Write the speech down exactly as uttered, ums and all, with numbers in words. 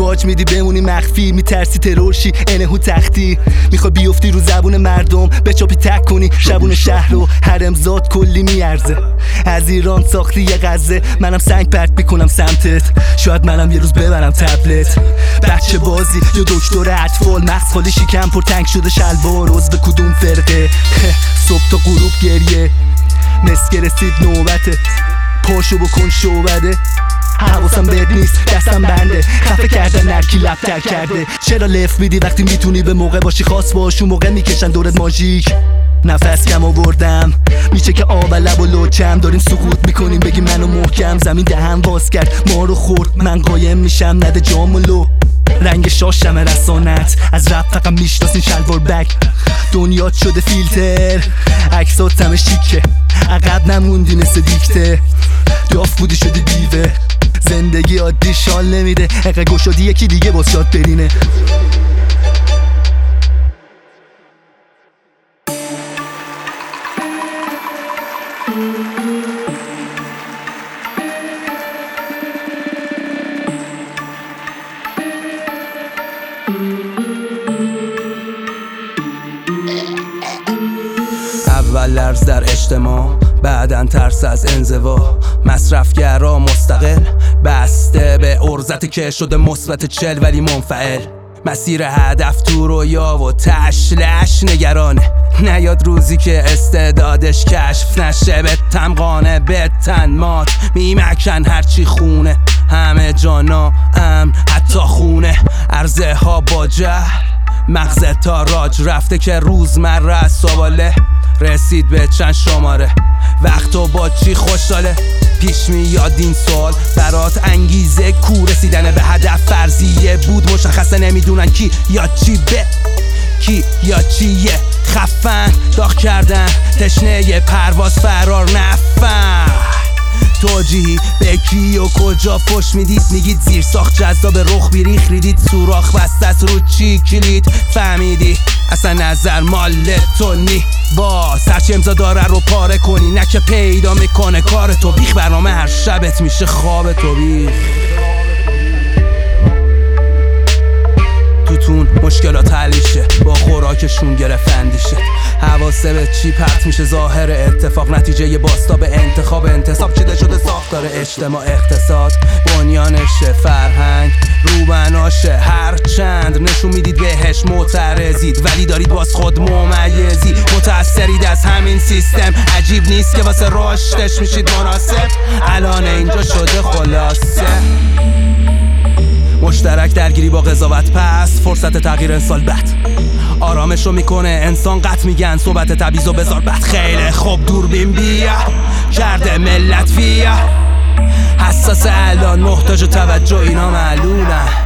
باج میدی بمونی مخفی، میترسی ترورشی انهو تختی، میخوای بیفتی رو زبون مردم بچاپی تک کنی شبون شهر رو حرمزاد کلی میارزه. از ایران ساختی یه غزه، منم سنگ پرت میکنم سمتت، شاید منم یه روز ببرم تبلت. بچه بازی یا دکتر اطفال، مغز خالی شکم پر تنگ شده شلوار، عضو کدوم فرقه؟ صبح تا غروب گریه، مسکه رسید نوبته، پاشو بکن شعبده. حواسم بهت نیست دستم بنده، خفه کردن نرکی لبتر کرده. چرا لف میدی وقتی میتونی به موقع باشی؟ خاص باش اون موقع میکشن دورت ماژیک. نفس کم آوردم میشه که آب لب و لوچم، داریم سقوط میکنیم بگی منو محکم. زمین دهن باز کرد ما رو خورد، من قایم میشم نده جام و لو. رنگ شاشم رسانت از رپ فقط میشناسین شلوار بک. دنیات شده فیلتر عکسات همه شیکه، عقب نموندی مثل دیکته، داف بودی شدی بیوه. زندگی عادی شال نمیده، اقه گشادی یکی دیگه باز شاد برینه. اول لرز در اجتماع، بعدن ترس از انزوا. مصرفگرا مستقل بسته به عرضت که شده مثبت چل ولی منفعل. مسیر هدف تو رویا و تشلش نگرانه، نیاد روزی که استعدادش کشف نشه. به تمقانه به تن مات میمکن هرچی خونه، همه جانا امن حتی خونه. عرضه ها با جهل مغزه تا راج رفته که روزمره از سواله رسید به چند شماره. وقت و با چی خوشحاله پیش میاد این سوال برات انگیزه کو رسیدن به هدف فرضیه بود. مشخصه نمیدونن کی یا چی به کی یا چیه، خفن داغ کردن تشنه پرواز فرار نفن. توجیهی به کی و کجا فش میدید، میگید زیر ساخت جذاب رخ بیریخ ریدید، سوراخ بسته است رو چی کلید فهمیدی اصلا نظر مال تو نی. باز هرچی امضا داره رو پاره کنی، نه که پیدا میکنه کار تو بیخ. برنامه هر شبت میشه خواب تو بیخ. توتون مشکلات حلیشه با خوراکشون گرفندیشه. حواسه به چی پرت میشه ظاهر اتفاق، نتیجه ی باستا به انتخاب انتصاب. چیده شده ساختار اجتماع اقتصاد، بنیانشه فرهنگ روبناشه. هر چند نشون میدید بهش معترضید ولی دارید باز خود ممیزی. متأثرید از همین سیستم، عجیب نیست که واسه رشدش میشید مناسب. الان اینجا شده خلاصه مشترک درگیری با قضاوت، پس فرصت تغییر انسان بد آرامش رو میکنه انسان قط میگن صحبت تبعیض و بذار بد. خیلی خوب دوربین بیا کرده ملت فیا، حساس الان محتاج توجه اینا معلولن.